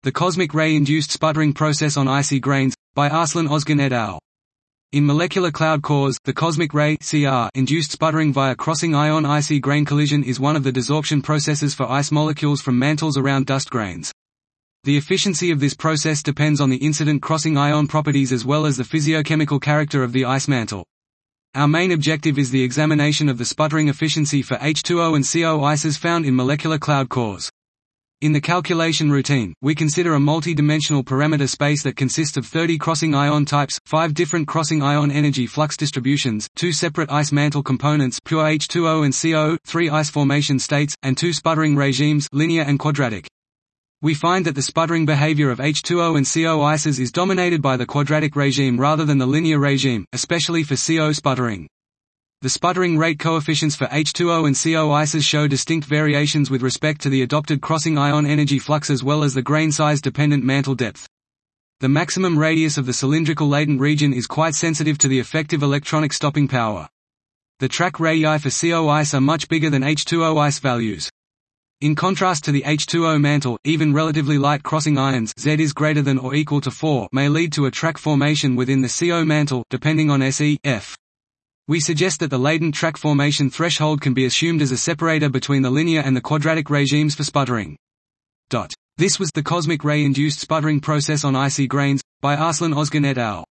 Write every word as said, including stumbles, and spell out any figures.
The cosmic ray-induced sputtering process on icy grains, by Arslan Ozgen et al. In molecular cloud cores, the cosmic ray (C R) induced sputtering via crossing ion icy grain collision is one of the desorption processes for ice molecules from mantles around dust grains. The efficiency of this process depends on the incident crossing ion properties as well as the physiochemical character of the ice mantle. Our main objective is the examination of the sputtering efficiency for H two O and C O ices found in molecular cloud cores. In the calculation routine, we consider a multi-dimensional parameter space that consists of thirty crossing ion types, five different crossing ion energy flux distributions, two separate ice mantle components pure H two O and C O, three ice formation states, and two sputtering regimes linear and quadratic. We find that the sputtering behavior of H two O and C O ices is dominated by the quadratic regime rather than the linear regime, especially for C O sputtering. The sputtering rate coefficients for H two O and C O ices show distinct variations with respect to the adopted crossing ion energy flux as well as the grain size dependent mantle depth. The maximum radius of the cylindrical latent region is quite sensitive to the effective electronic stopping power. The track radii for C O ice are much bigger than H two O ice values. In contrast to the H two O mantle, even relatively light crossing ions Z is greater than or equal to four may lead to a track formation within the C O mantle, depending on S E, F. We suggest that the latent track formation threshold can be assumed as a separator between the linear and the quadratic regimes for sputtering. This was the cosmic ray-induced sputtering process on icy grains, by Arslan Ozgen et al.